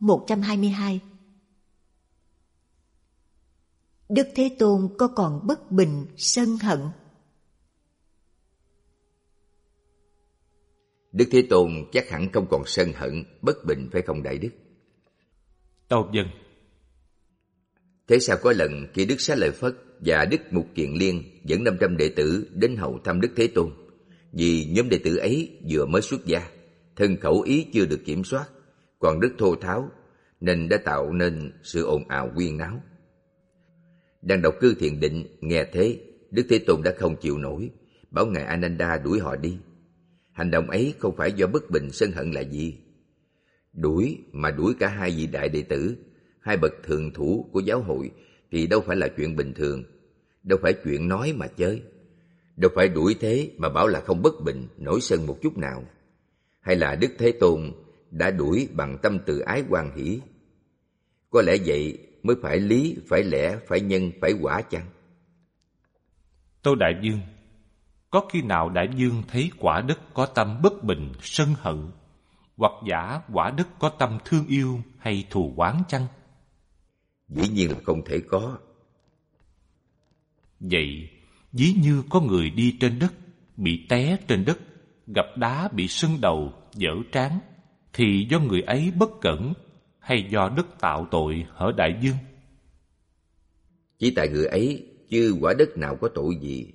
122. Đức Thế Tôn có còn bất bình, sân hận? Đức Thế Tôn chắc hẳn không còn sân hận, bất bình, phải không Đại Đức? Tâu vâng. Thế sao có lần khi Đức Xá Lợi Phất và Đức Mục Kiền Liên dẫn 500 đệ tử đến hầu thăm Đức Thế Tôn, vì nhóm đệ tử ấy vừa mới xuất gia, thân khẩu ý chưa được kiểm soát, còn rất thô tháo, nên đã tạo nên sự ồn ào huyên náo. Đang đọc cư thiền định, nghe thế, Đức Thế Tôn đã không chịu nổi, bảo ngài Ananda đuổi họ đi. Hành động ấy không phải do bất bình sân hận là gì? Đuổi mà đuổi cả hai vị đại đệ tử, hai bậc thượng thủ của giáo hội, thì đâu phải là chuyện bình thường, đâu phải chuyện nói mà chơi. Đâu phải đuổi thế mà bảo là không bất bình, nổi sân một chút nào. Hay là Đức Thế Tôn đã đuổi bằng tâm từ ái hoan hỷ? Có lẽ vậy mới phải lý, phải lẽ, phải nhân, phải quả chăng? Tâu Đại Dương, có khi nào Đại Dương thấy quả đất có tâm bất bình, sân hận, hoặc giả quả đất có tâm thương yêu hay thù oán chăng? Dĩ nhiên là không thể có. Vậy, ví như có người đi trên đất, bị té trên đất, gặp đá bị sưng đầu, dở trán, thì do người ấy bất cẩn hay do đất tạo tội hở Đại Dương? Chỉ tại người ấy, chứ quả đất nào có tội gì.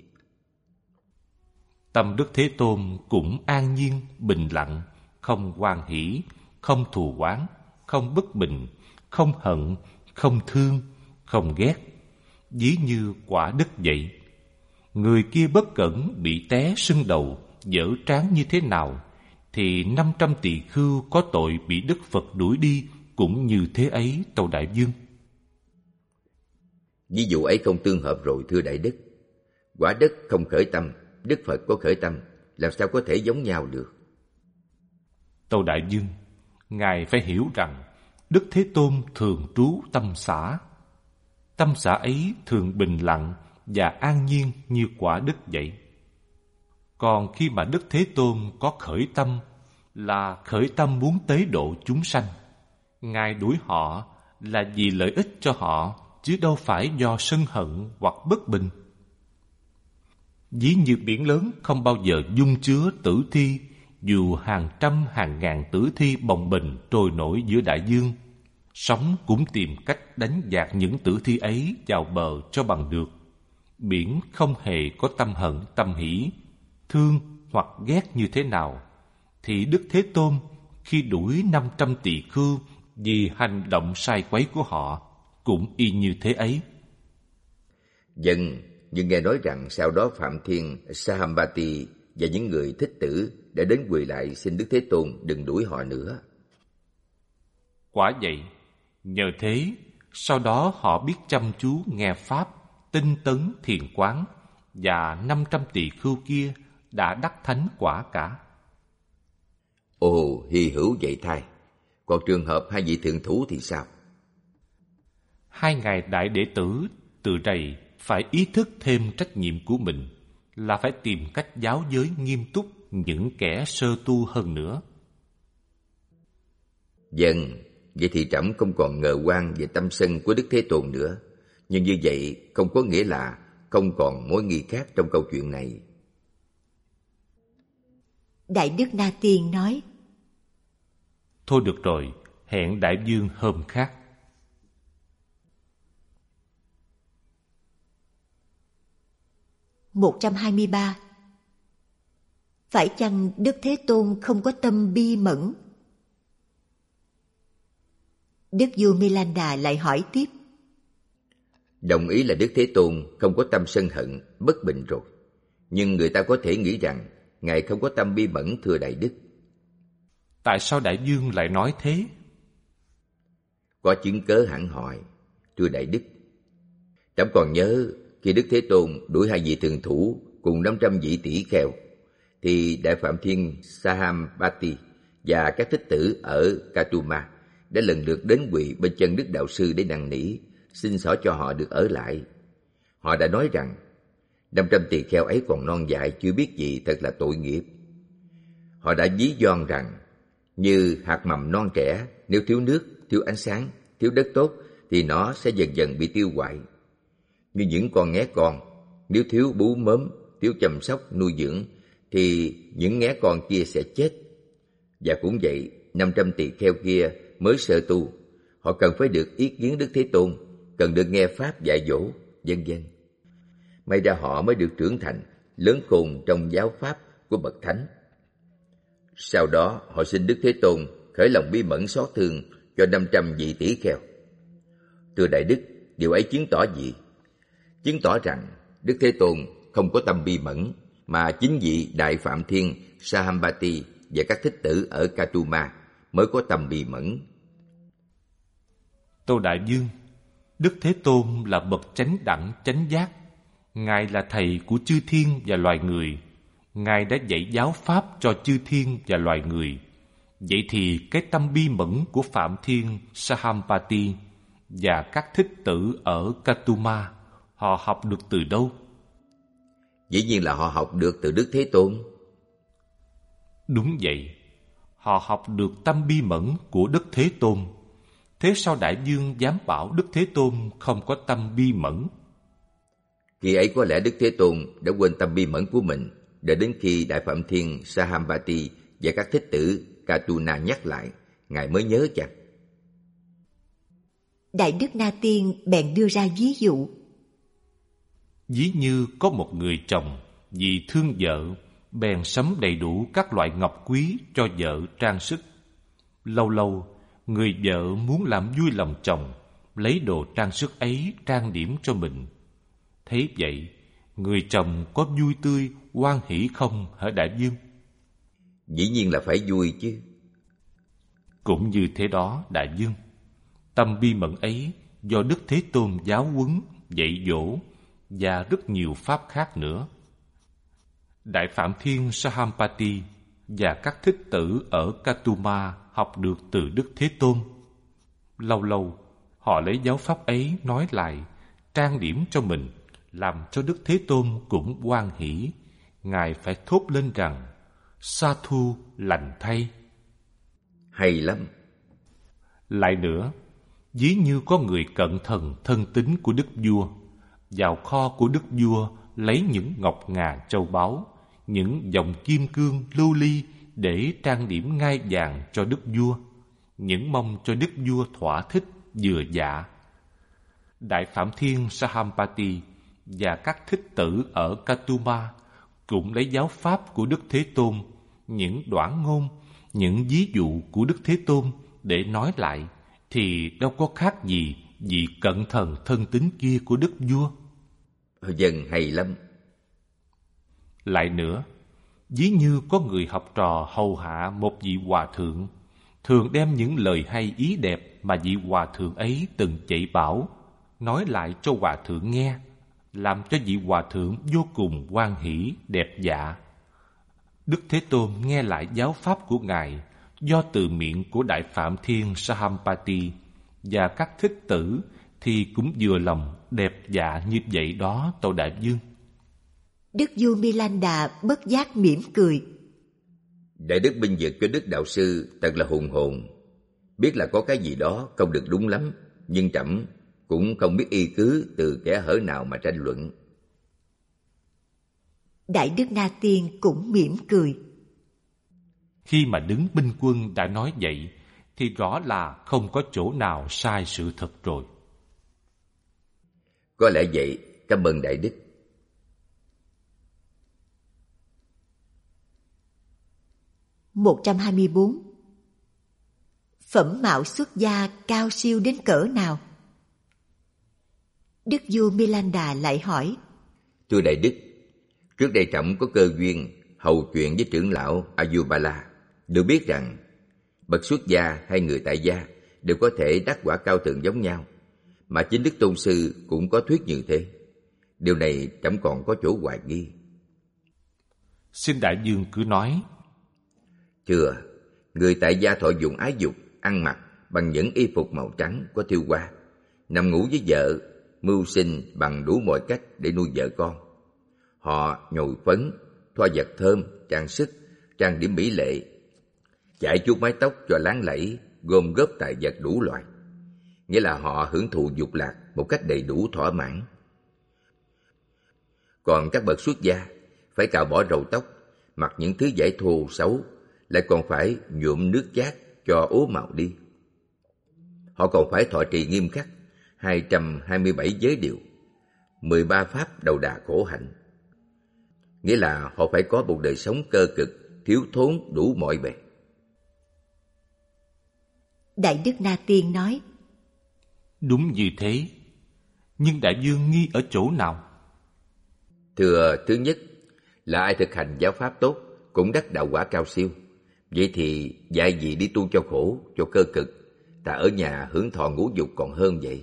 Tâm Đức Thế Tôn cũng an nhiên, bình lặng, không hoan hỷ, không thù oán, không bất bình, không hận, không thương, không ghét, ví như quả đất vậy. Người kia bất cẩn bị té sưng đầu, dở trán như thế nào, thì 500 tỳ khưu có tội bị Đức Phật đuổi đi cũng như thế ấy, tâu Đại Dương. Ví dụ ấy không tương hợp rồi, thưa Đại Đức. Quả đất không khởi tâm, Đức Phật có khởi tâm, làm sao có thể giống nhau được? Tâu Đại Dương, Ngài phải hiểu rằng Đức Thế Tôn thường trú tâm xã. Tâm xã ấy thường bình lặng và an nhiên như quả đất vậy. Còn khi mà Đức Thế Tôn có khởi tâm, là khởi tâm muốn tế độ chúng sanh. Ngài đuổi họ là vì lợi ích cho họ, chứ đâu phải do sân hận hoặc bất bình. Ví như biển lớn không bao giờ dung chứa tử thi, dù hàng trăm hàng ngàn tử thi bồng bềnh trôi nổi giữa đại dương. Sóng cũng tìm cách đánh dạt những tử thi ấy vào bờ cho bằng được. Biển không hề có tâm hận, tâm hỷ, thương hoặc ghét như thế nào, thì Đức Thế Tôn khi đuổi 500 tỳ khưu vì hành động sai quấy của họ cũng y như thế ấy. Dân, nhưng nghe nói rằng sau đó Phạm Thiên, Sahambati và những người thích tử đã đến quỳ lại xin Đức Thế Tôn đừng đuổi họ nữa. Quả vậy, nhờ thế, sau đó họ biết chăm chú nghe Pháp, tinh tấn thiền quán, và 500 tỳ khưu kia đã đắc thánh quả cả. Ồ, hy hữu vậy thay. Còn trường hợp hai vị thượng thủ thì sao? Hai ngài đại đệ tử từ rày phải ý thức thêm trách nhiệm của mình, là phải tìm cách giáo giới nghiêm túc những kẻ sơ tu hơn nữa. Vâng, vậy thì trẫm không còn ngờ oan về tâm sân của Đức Thế Tôn nữa. Nhưng như vậy không có nghĩa là không còn mối nghi khác trong câu chuyện này. Đại Đức Na Tiên nói: Thôi được rồi, hẹn Đại Dương hôm khác. (123) Phải chăng Đức Thế Tôn không có tâm bi mẫn? Đức vua Milanda lại hỏi tiếp: Đồng ý là Đức Thế Tôn không có tâm sân hận, bất bình rồi. Nhưng người ta có thể nghĩ rằng Ngài không có tâm bi mẫn, thưa Đại Đức. Tại sao Đại Dương lại nói thế? Có chứng cớ hẳn hoi, thưa Đại Đức. Trẫm còn nhớ khi Đức Thế Tôn đuổi hai vị thượng thủ cùng 500 vị tỷ kheo, thì Đại Phạm Thiên Sahambati và các thích tử ở Katuma đã lần lượt đến quỳ bên chân Đức Đạo Sư để năn nỉ, xin xỏ cho họ được ở lại. Họ đã nói rằng 500 tỳ kheo ấy còn non dại chưa biết gì, thật là tội nghiệp. Họ đã ví von rằng như hạt mầm non trẻ, nếu thiếu nước thiếu ánh sáng, thiếu đất tốt thì nó sẽ dần dần bị tiêu hoại. Như những con nghé con, nếu thiếu bú mớm, thiếu chăm sóc, nuôi dưỡng thì những nghé con kia sẽ chết. Và cũng vậy, 500 tỳ kheo kia mới sơ tu, họ cần phải được ý kiến Đức Thế Tôn, cần được nghe Pháp dạy dỗ, vân vân. May ra họ mới được trưởng thành, lớn khôn trong giáo Pháp của Bậc Thánh. Sau đó, họ xin Đức Thế Tôn khởi lòng bi mẫn xót thương cho 500 vị tỷ kheo. Thưa Đại Đức, điều ấy chứng tỏ gì? Chứng tỏ rằng Đức Thế Tôn không có tâm bi mẫn, mà chính vị Đại Phạm Thiên Sahampati và các thích tử ở Katuma mới có tâm bi mẫn. Tâu Đại Dương, Đức Thế Tôn là bậc chánh đẳng chánh giác. Ngài là thầy của chư thiên và loài người. Ngài đã dạy giáo pháp cho chư thiên và loài người. Vậy thì cái tâm bi mẫn của Phạm Thiên Sahampati và các thích tử ở Katuma, họ học được từ đâu? Dĩ nhiên là họ học được từ Đức Thế Tôn. Đúng vậy, họ học được tâm bi mẫn của Đức Thế Tôn. Thế sao Đại Dương dám bảo Đức Thế Tôn không có tâm bi mẫn? Khi ấy có lẽ Đức Thế Tôn đã quên tâm bi mẫn của mình, để đến khi Đại Phạm Thiên Sahampati và các thích tử Katuna nhắc lại, Ngài mới nhớ chăng? Đại Đức Na Tiên bèn đưa ra ví dụ. Ví như có một người chồng vì thương vợ, bèn sắm đầy đủ các loại ngọc quý cho vợ trang sức. Lâu lâu, người vợ muốn làm vui lòng chồng, lấy đồ trang sức ấy trang điểm cho mình. Thế vậy, người chồng có vui tươi, hoan hỷ không hả Đại Dương? Dĩ nhiên là phải vui chứ. Cũng như thế đó Đại Dương, tâm bi mẫn ấy do Đức Thế Tôn giáo huấn, dạy dỗ và rất nhiều pháp khác nữa. Đại Phạm Thiên Sahampati và các thích tử ở Katuma học được từ Đức Thế Tôn. Lâu lâu, họ lấy giáo pháp ấy nói lại, trang điểm cho mình, làm cho Đức Thế Tôn cũng hoan hỷ. Ngài phải thốt lên rằng, sa thu lành thay. Hay lắm. Lại nữa, ví như có người cận thần thân tín của đức vua, vào kho của đức vua lấy những ngọc ngà châu báu, những vòng kim cương lưu ly để trang điểm ngai vàng cho đức vua, những mong cho đức vua thỏa thích vừa dạ. Đại Phạm Thiên Sahampati và các thích tử ở Katuma cũng lấy giáo pháp của Đức Thế Tôn, những đoản ngôn, những ví dụ của Đức Thế Tôn để nói lại, thì đâu có khác gì vị cận thần thân tín kia của đức vua. Dân hay lắm. Lại nữa, ví như có người học trò hầu hạ một vị hòa thượng, thường đem những lời hay ý đẹp mà vị hòa thượng ấy từng dạy bảo nói lại cho hòa thượng nghe, làm cho vị hòa thượng vô cùng hoan hỷ đẹp dạ. Đức Thế Tôn nghe lại giáo pháp của Ngài do từ miệng của Đại Phạm Thiên Sahampati và các thích tử thì cũng vừa lòng đẹp dạ như vậy đó tâu Đại Dương. Đức vua Milanda bất giác mỉm cười. Đại đức binh vực cho Đức Đạo Sư thật là hùng hồn. Biết là có cái gì đó không được đúng lắm, nhưng trẫm cũng không biết y cứ từ kẻ hở nào mà tranh luận. Đại Đức Na Tiên cũng mỉm cười. Khi mà đứng binh quân đã nói vậy thì rõ là không có chỗ nào sai sự thật rồi. Có lẽ vậy, cảm ơn Đại Đức. (124) Phẩm mạo xuất gia cao siêu đến cỡ nào? Đức vua Milanda lại hỏi. Thưa Đại Đức, trước đây trẫm có cơ duyên hầu chuyện với trưởng lão Ayubala, được biết rằng bậc xuất gia hay người tại gia đều có thể đắc quả cao thượng giống nhau, mà chính Đức Tôn Sư cũng có thuyết như thế. Điều này trẫm còn có chỗ hoài nghi. Xin Đại Dương cứ nói. Thưa, người tại gia thọ dụng ái dục, ăn mặc bằng những y phục màu trắng có thêu hoa, nằm ngủ với vợ, mưu sinh bằng đủ mọi cách để nuôi vợ con. Họ nhồi phấn, thoa vật thơm, trang sức, trang điểm mỹ lệ, chải chuốt mái tóc cho láng lẫy gom góp tài vật đủ loại, nghĩa là họ hưởng thụ dục lạc một cách đầy đủ thỏa mãn. Còn các bậc xuất gia phải cạo bỏ râu tóc, mặc những thứ vải thô xấu, lại còn phải nhuộm nước chát cho ố màu đi. Họ còn phải thọ trì nghiêm khắc 227 giới điều, 13 pháp đầu đà khổ hạnh, nghĩa là họ phải có một đời sống cơ cực, thiếu thốn đủ mọi bề. Đại Đức Na Tiên nói: Đúng như thế, nhưng đại vương nghi ở chỗ nào? Thưa, thứ nhất là ai thực hành giáo pháp tốt cũng đắc đạo quả cao siêu. Vậy thì dạy gì đi tu cho khổ, cho cơ cực, ta ở nhà hưởng thọ ngũ dục còn hơn vậy.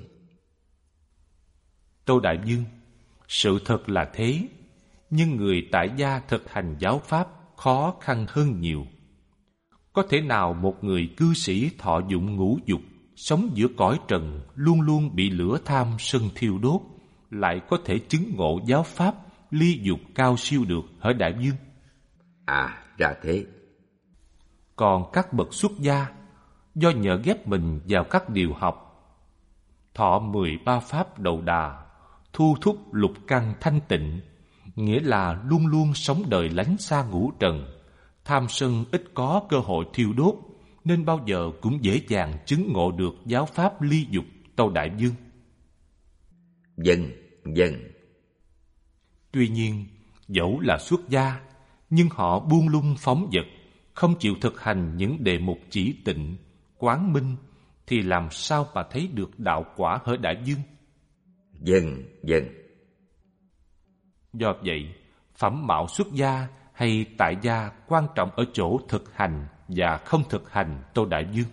Tâu đại vương, sự thật là thế, nhưng người tại gia thực hành giáo pháp khó khăn hơn nhiều. Có thể nào một người cư sĩ thọ dụng ngũ dục, sống giữa cõi trần luôn luôn bị lửa tham sân thiêu đốt, lại có thể chứng ngộ giáo pháp ly dục cao siêu được hả đại vương? À, ra thế. Còn các bậc xuất gia, do nhờ ghép mình vào các điều học, thọ 13 pháp đầu đà, thu thúc lục căn thanh tịnh, nghĩa là luôn luôn sống đời lánh xa ngũ trần, tham sân ít có cơ hội thiêu đốt, nên bao giờ cũng dễ dàng chứng ngộ được giáo pháp ly dục, tâu đại vương. Vâng, vâng. Tuy nhiên, dẫu là xuất gia, nhưng họ buông lung phóng dật, không chịu thực hành những đề mục chỉ tịnh, quán minh, thì làm sao mà thấy được đạo quả hỡi đại vương? Vâng, vâng. Do vậy, phẩm mạo xuất gia hay tại gia quan trọng ở chỗ thực hành và không thực hành, tâu đại vương.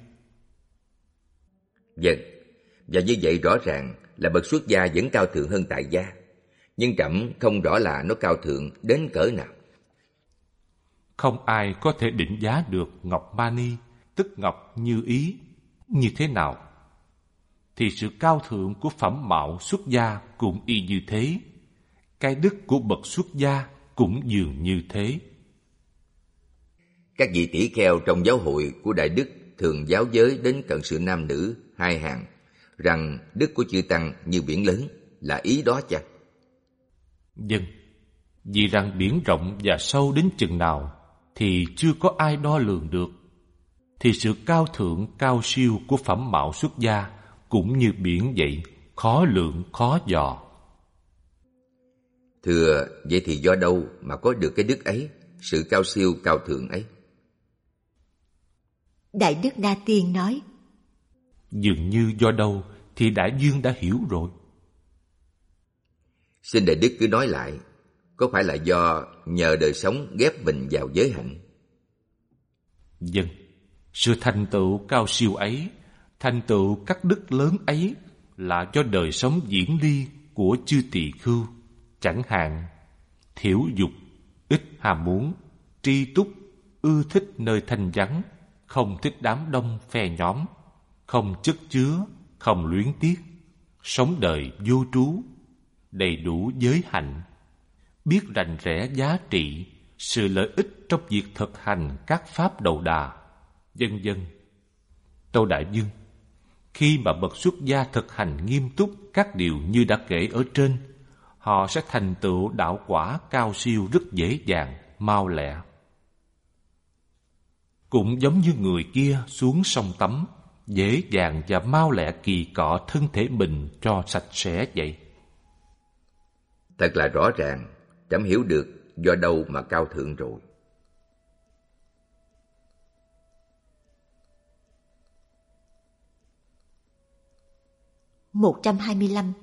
Vâng, và như vậy rõ ràng là bậc xuất gia vẫn cao thượng hơn tại gia, nhưng trẫm không rõ là nó cao thượng đến cỡ nào. Không ai có thể định giá được ngọc mani, tức ngọc như ý, như thế nào. Thì sự cao thượng của phẩm mạo xuất gia cũng y như thế. Cái đức của bậc xuất gia cũng dường như thế. Các vị tỷ kheo trong giáo hội của Đại Đức thường giáo giới đến cận sự nam nữ hai hàng, rằng đức của chư Tăng như biển lớn, là ý đó chăng? Vâng, vì rằng biển rộng và sâu đến chừng nào thì chưa có ai đo lường được, thì sự cao thượng cao siêu của phẩm mạo xuất gia cũng như biển vậy, khó lượng khó dò. Thưa, vậy thì do đâu mà có được cái đức ấy, sự cao siêu cao thượng ấy? Đại Đức Na Tiên nói: Dường như do đâu thì đại vương đã hiểu rồi. Xin Đại Đức cứ nói lại, có phải là do nhờ đời sống ghép mình vào giới hạnh? Vâng, sự thành tựu cao siêu ấy, thành tựu các đức lớn ấy là do đời sống diễn ly của chư tỳ khưu, chẳng hạn thiểu dục, ít ham muốn, tri túc, ưa thích nơi thanh vắng, không thích đám đông phe nhóm, không chất chứa, không luyến tiếc, sống đời vô trú, đầy đủ giới hạnh, biết rành rẽ giá trị, sự lợi ích trong việc thực hành các pháp đầu đà, vân vân. Tâu đại vương, khi mà bậc xuất gia thực hành nghiêm túc các điều như đã kể ở trên, họ sẽ thành tựu đạo quả cao siêu rất dễ dàng, mau lẹ. Cũng giống như người kia xuống sông tắm, dễ dàng và mau lẹ kỳ cọ thân thể mình cho sạch sẽ vậy. Thật là rõ ràng, trẫm hiểu được do đâu mà cao thượng rồi. (125)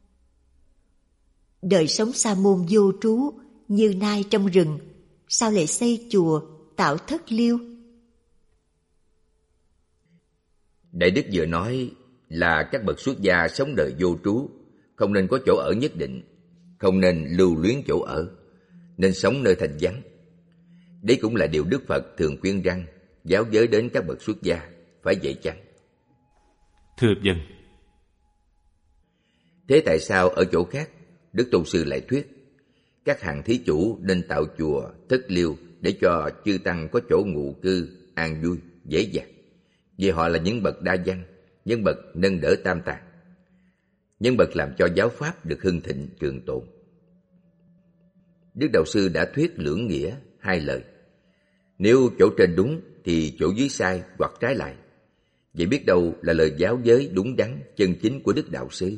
Đời sống sa môn vô trú như nai trong rừng, sao lại xây chùa, tạo thất liêu? Đại Đức vừa nói là các bậc xuất gia sống đời vô trú, không nên có chỗ ở nhất định, không nên lưu luyến chỗ ở, nên sống nơi thanh vắng. Đấy cũng là điều Đức Phật thường khuyên răn, giáo giới đến các bậc xuất gia, phải vậy chăng? Thưa dân. Thế tại sao ở chỗ khác, Đức Tôn Sư lại thuyết các hàng thí chủ nên tạo chùa, thất liêu để cho chư tăng có chỗ ngụ cư, an vui, dễ dàng, vì họ là những bậc đa văn, nhân bậc nâng đỡ tam tạng, nhân bậc làm cho giáo pháp được hưng thịnh trường tồn. Đức Đạo Sư đã thuyết lưỡng nghĩa hai lời. Nếu chỗ trên đúng thì chỗ dưới sai hoặc trái lại. Vậy biết đâu là lời giáo giới đúng đắn, chân chính của Đức Đạo Sư.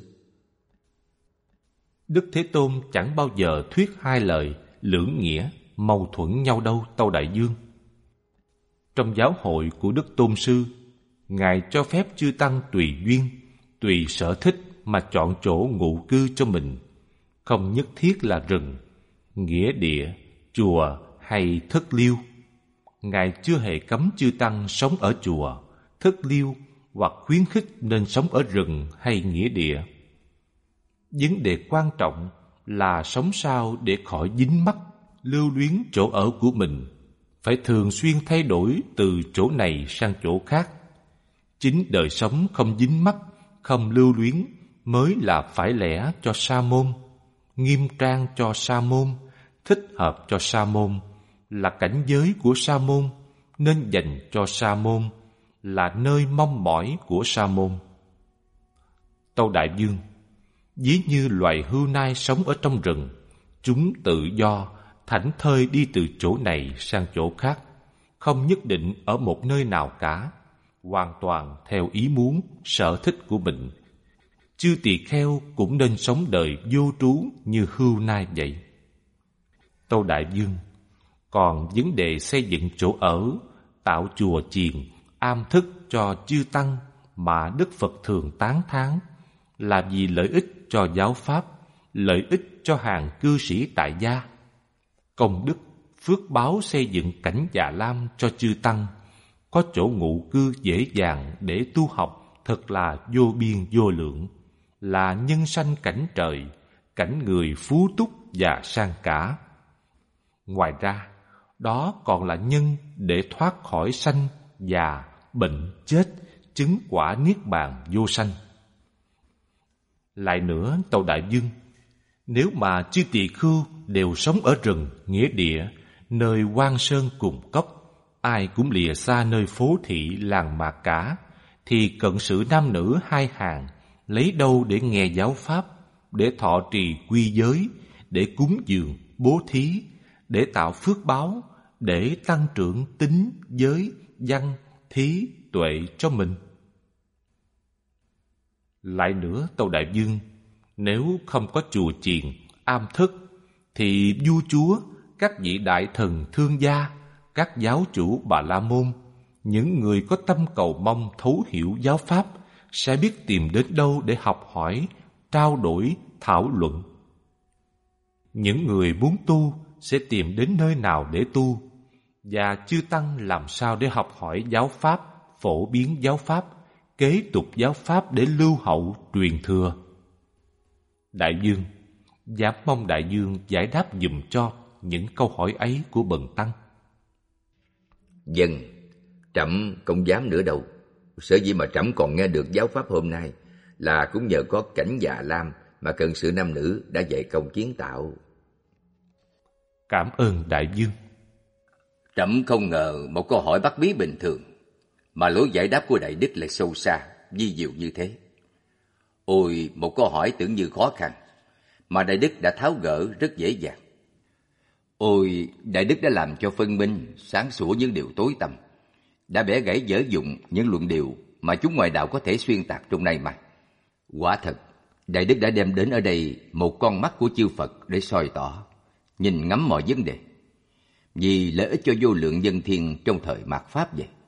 Đức Thế Tôn chẳng bao giờ thuyết hai lời lưỡng nghĩa mâu thuẫn nhau đâu, Tâu Đại Dương. Trong giáo hội của Đức Tôn Sư, Ngài cho phép chư tăng tùy duyên, tùy sở thích mà chọn chỗ ngụ cư cho mình, không nhất thiết là rừng, nghĩa địa, chùa hay thất liêu. Ngài chưa hề cấm chư tăng sống ở chùa, thất liêu hoặc khuyến khích nên sống ở rừng hay nghĩa địa. Vấn đề quan trọng là sống sao để khỏi dính mắc, lưu luyến chỗ ở của mình, phải thường xuyên thay đổi từ chỗ này sang chỗ khác. Chính đời sống không dính mắc, không lưu luyến mới là phải lẽ cho sa môn, nghiêm trang cho sa môn, thích hợp cho sa môn, là cảnh giới của sa môn, nên dành cho sa môn, là nơi mong mỏi của sa môn. Tâu Đại Dương, ví như loài hươu nai sống ở trong rừng, chúng tự do, thảnh thơi đi từ chỗ này sang chỗ khác, không nhất định ở một nơi nào cả, hoàn toàn theo ý muốn, sở thích của mình. Chư tỳ kheo cũng nên sống đời vô trú như hươu nai vậy. Tâu Đại Dương, còn vấn đề xây dựng chỗ ở, tạo chùa chiền, am thức cho chư tăng mà Đức Phật thường tán thán là vì lợi ích cho giáo pháp, lợi ích cho hàng cư sĩ tại gia. Công đức, phước báo xây dựng cảnh Già Lam cho chư tăng, có chỗ ngụ cư dễ dàng để tu học thật là vô biên vô lượng, là nhân sanh cảnh trời, cảnh người phú túc và sang cả. Ngoài ra, đó còn là nhân để thoát khỏi sanh, già, bệnh, chết, chứng quả niết bàn vô sanh. Lại nữa, Tâu Đại Dương, nếu mà chư tỳ khưu đều sống ở rừng, nghĩa địa, nơi hoang sơn cùng cốc, ai cũng lìa xa nơi phố thị làng mạc cả, thì cận sự nam nữ hai hàng lấy đâu để nghe giáo pháp, để thọ trì quy giới, để cúng dường, bố thí, để tạo phước báo, để tăng trưởng tín, giới, văn, thí, tuệ cho mình. Lại nữa, Tâu Đại Dương, nếu không có chùa chiền, am thức, thì vua chúa, các vị đại thần thương gia, các giáo chủ Bà La Môn, những người có tâm cầu mong thấu hiểu giáo pháp sẽ biết tìm đến đâu để học hỏi, trao đổi, thảo luận. Những người muốn tu sẽ tìm đến nơi nào để tu, và chư tăng làm sao để học hỏi giáo pháp, phổ biến giáo pháp, kế tục giáo pháp để lưu hậu truyền thừa. Đại Dương, dám mong Đại Dương giải đáp giùm cho những câu hỏi ấy của bần tăng. Vâng, trẫm không dám nữa đâu. Sở dĩ mà trẫm còn nghe được giáo pháp hôm nay là cũng nhờ có cảnh Già Lam mà cận sự nam nữ đã dạy công kiến tạo. Cảm ơn Đại Dương. Trẫm không ngờ một câu hỏi bắt bí bình thường mà lối giải đáp của Đại Đức lại sâu xa, vi diệu như thế. Ôi, một câu hỏi tưởng như khó khăn mà Đại Đức đã tháo gỡ rất dễ dàng. Ôi, Đại Đức đã làm cho phân minh, sáng sủa những điều tối tăm, đã bẻ gãy dở dụng những luận điều mà chúng ngoại đạo có thể xuyên tạc trong nay mai. Quả thật, Đại Đức đã đem đến ở đây một con mắt của chư Phật để soi tỏ, nhìn ngắm mọi vấn đề, vì lợi ích cho vô lượng nhân thiên trong thời mạt Pháp vậy.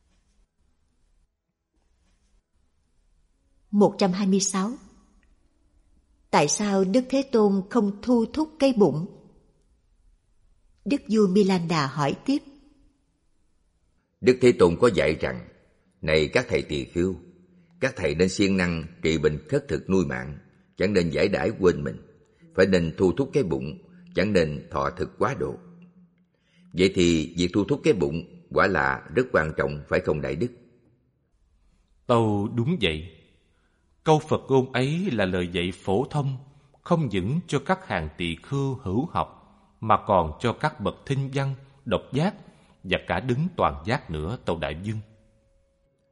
126. Tại sao Đức Thế Tôn không thu thúc cái bụng? Đức vua Milanda hỏi tiếp. Đức Thế Tôn có dạy rằng: này các thầy tỳ khưu, các thầy nên siêng năng trị bệnh khất thực nuôi mạng, chẳng nên giải đãi quên mình, phải nên thu thúc cái bụng, chẳng nên thọ thực quá độ. Vậy thì việc thu thúc cái bụng quả là rất quan trọng, phải không Đại Đức? Tâu đúng vậy. Câu Phật ngôn ấy là lời dạy phổ thông, không những cho các hàng tỳ khưu hữu học, mà còn cho các bậc thinh văn, độc giác và cả đứng toàn giác nữa, Tâu Đại Dương.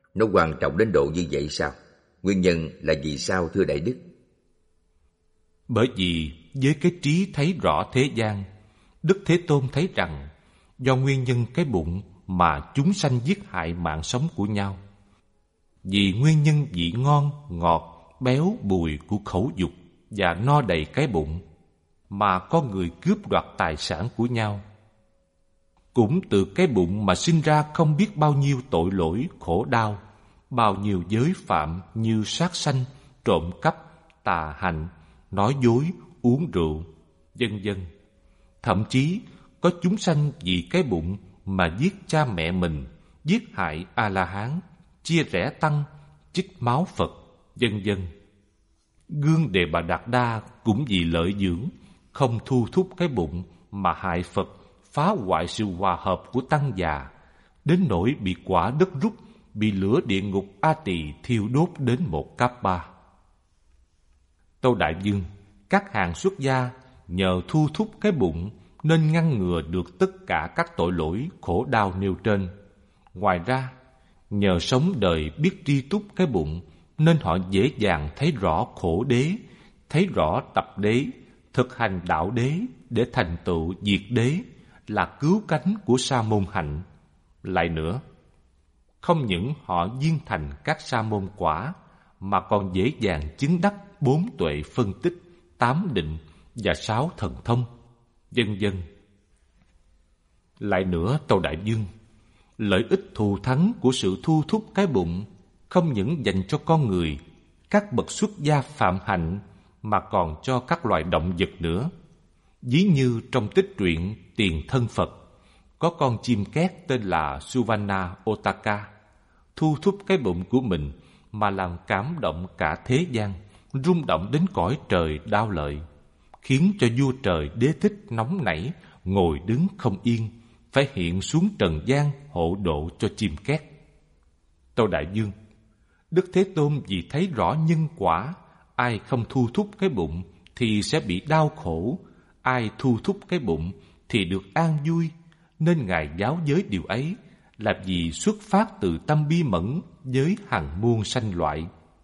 Nó quan trọng đến độ như vậy sao? Nguyên nhân là vì sao thưa Đại Đức? Bởi vì với cái trí thấy rõ thế gian, Đức Thế Tôn thấy rằng do nguyên nhân cái bụng mà chúng sanh giết hại mạng sống của nhau. Vì nguyên nhân vị ngon, ngọt, béo, bùi của khẩu dục và no đầy cái bụng mà có người cướp đoạt tài sản của nhau. Cũng từ cái bụng mà sinh ra không biết bao nhiêu tội lỗi khổ đau, bao nhiêu giới phạm như sát sanh, trộm cắp, tà hạnh, nói dối, uống rượu, vân vân. Thậm chí có chúng sanh vì cái bụng mà giết cha mẹ mình, giết hại A-la-hán, chia rẽ tăng, chích máu Phật, vân vân. Gương Đề Bà Đạt Đa cũng vì lợi dưỡng, không thu thúc cái bụng mà hại Phật, phá hoại sự hòa hợp của tăng già, đến nỗi bị quả đất rút, bị lửa địa ngục A Tỳ thiêu đốt đến một cáp ba. Tâu Đại Dương, các hàng xuất gia nhờ thu thúc cái bụng nên ngăn ngừa được tất cả các tội lỗi khổ đau nêu trên. Ngoài ra, nhờ sống đời biết tri túc cái bụng nên họ dễ dàng thấy rõ khổ đế, thấy rõ tập đế, thực hành đạo đế để thành tựu diệt đế là cứu cánh của sa môn hạnh. Lại nữa, không những họ viên thành các sa môn quả mà còn dễ dàng chứng đắc 4 tuệ phân tích, 8 định và 6 thần thông, vân vân. Lại nữa, Tâu Đại Dương, lợi ích thù thắng của sự thu thúc cái bụng không những dành cho con người, các bậc xuất gia phạm hạnh, mà còn cho các loài động vật nữa. Ví như trong tích truyện Tiền Thân Phật, có con chim két tên là Suvanna Otaka, thu thúc cái bụng của mình mà làm cảm động cả thế gian, rung động đến cõi trời Đao Lợi, khiến cho vua trời Đế Thích nóng nảy, ngồi đứng không yên, phải hiện xuống trần gian hộ độ cho chim két. Tâu Đại Dương, Đức Thế Tôn vì thấy rõ nhân quả, ai không thu thúc cái bụng thì sẽ bị đau khổ, ai thu thúc cái bụng thì được an vui, nên Ngài giáo giới điều ấy là vì xuất phát từ tâm bi mẫn với hằng muôn sanh loại.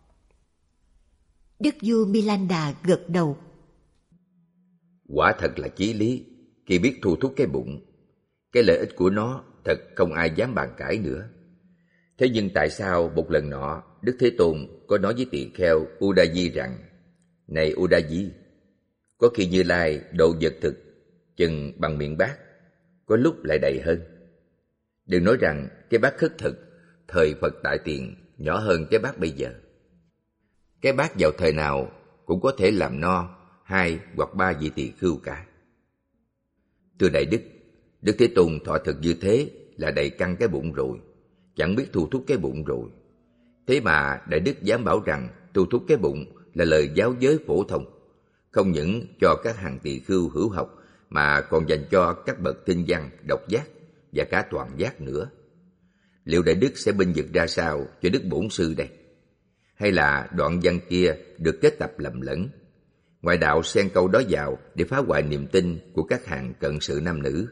Đức vua Milanda gật đầu. Quả thật là chí lý, khi biết thu thúc cái bụng, cái lợi ích của nó thật không ai dám bàn cãi nữa. Thế nhưng tại sao một lần nọ Đức Thế Tôn có nói với tỳ kheo Udayi rằng: Này Udayi, có khi Như Lai độ vật thực chừng bằng miệng bát, có lúc lại đầy hơn. Đừng nói rằng cái bát khất thực thời Phật Tại Tiền nhỏ hơn cái bát bây giờ. Cái bát vào thời nào cũng có thể làm no 2 hoặc 3 vị tỳ khưu cả. Thưa Đại Đức, Đức Thế Tôn thọ thực như thế là đầy căng cái bụng rồi, chẳng biết thu thúc cái bụng rồi. Thế mà Đại Đức dám bảo rằng thu thúc cái bụng là lời giáo giới phổ thông, không những cho các hàng tỳ khưu hữu học mà còn dành cho các bậc tinh văn, độc giác và cả toàn giác nữa. Liệu Đại Đức sẽ binh vực ra sao cho Đức Bổn Sư đây? Hay là đoạn văn kia được kết tập lầm lẫn, ngoại đạo xen câu đó vào để phá hoại niềm tin của các hàng cận sự nam nữ?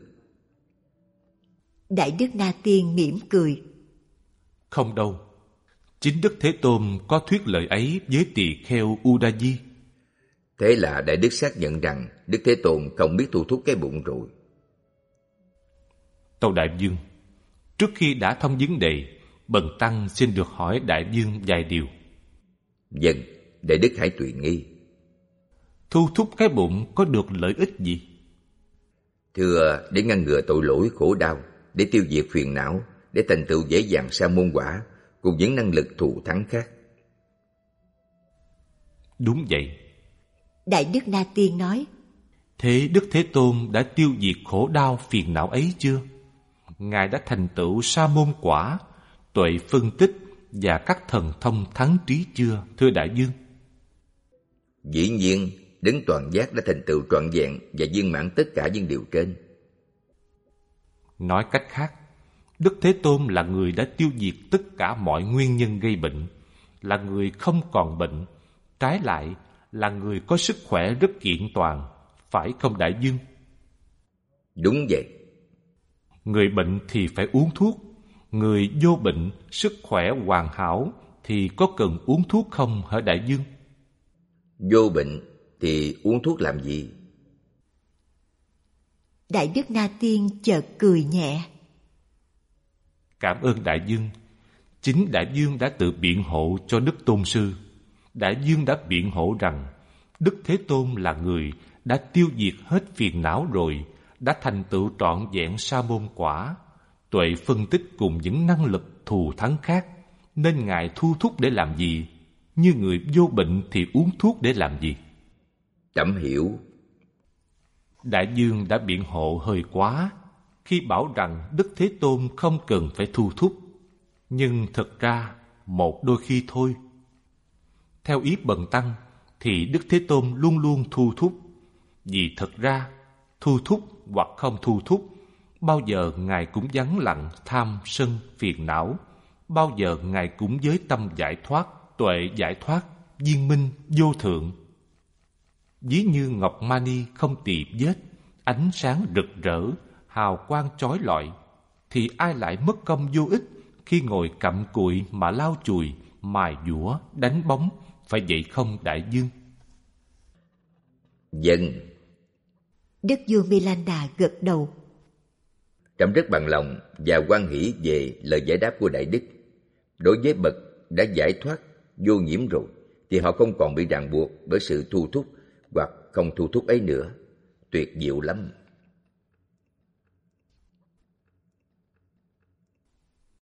Đại Đức Na Tiên mỉm cười. Không đâu, chính Đức Thế Tôn có thuyết lời ấy với tỳ kheo Udayi. Thế là Đại Đức xác nhận rằng Đức Thế Tôn không biết thu thúc cái bụng rồi. Tâu Đại Dương, trước khi đã thông vấn đề, bần tăng xin được hỏi Đại Dương vài điều. Vâng, Đại Đức hãy tùy nghi. Thu thúc cái bụng có được lợi ích gì? Thưa, để ngăn ngừa tội lỗi khổ đau, để tiêu diệt phiền não, để thành tựu dễ dàng sa môn quả, cùng những năng lực thù thắng khác. Đúng vậy. Đại Đức Na Tiên nói: Thế Đức Thế Tôn đã tiêu diệt khổ đau phiền não ấy chưa? Ngài đã thành tựu sa môn quả, tuệ phân tích và các thần thông thắng trí chưa, thưa Đại Dương? Dĩ nhiên, Đấng toàn giác đã thành tựu trọn vẹn và viên mãn tất cả những điều trên. Nói cách khác, Đức Thế Tôn là người đã tiêu diệt tất cả mọi nguyên nhân gây bệnh, là người không còn bệnh, trái lại là người có sức khỏe rất kiện toàn, phải không Đại Dương? Đúng vậy. Người bệnh thì phải uống thuốc, người vô bệnh, sức khỏe hoàn hảo thì có cần uống thuốc không hả đại dương? Vô bệnh thì uống thuốc làm gì? Đại Đức Na Tiên chợt cười nhẹ. Cảm ơn đại dương. Chính đại dương đã tự biện hộ cho Đức Tôn Sư. Đại dương đã biện hộ rằng Đức Thế Tôn là người đã tiêu diệt hết phiền não rồi, đã thành tựu trọn vẹn sa môn quả, tuệ phân tích cùng những năng lực thù thắng khác, nên Ngài thu thúc để làm gì? Như người vô bệnh thì uống thuốc để làm gì? Trẫm hiểu. Đại dương đã biện hộ hơi quá khi bảo rằng Đức Thế Tôn không cần phải thu thúc. Nhưng thực ra một đôi khi thôi. Theo ý Bần Tăng thì Đức Thế Tôn luôn luôn thu thúc. Vì thật ra thu thúc hoặc không thu thúc, bao giờ Ngài cũng vắng lặng tham sân phiền não, bao giờ Ngài cũng với tâm giải thoát, tuệ giải thoát, viên minh vô thượng. Ví như ngọc mani không tì vết, ánh sáng rực rỡ, hào quang chói lọi, thì ai lại mất công vô ích khi ngồi cặm cụi mà lau chùi, mài dũa, đánh bóng, phải vậy không đại dương? Vâng. Đức vua Milanda gật đầu. Trẫm rất bằng lòng và hoan hỷ về lời giải đáp của Đại Đức. Đối với bậc đã giải thoát, vô nhiễm rồi, thì họ không còn bị ràng buộc bởi sự thu thúc hoặc không thu thúc ấy nữa. Tuyệt diệu lắm.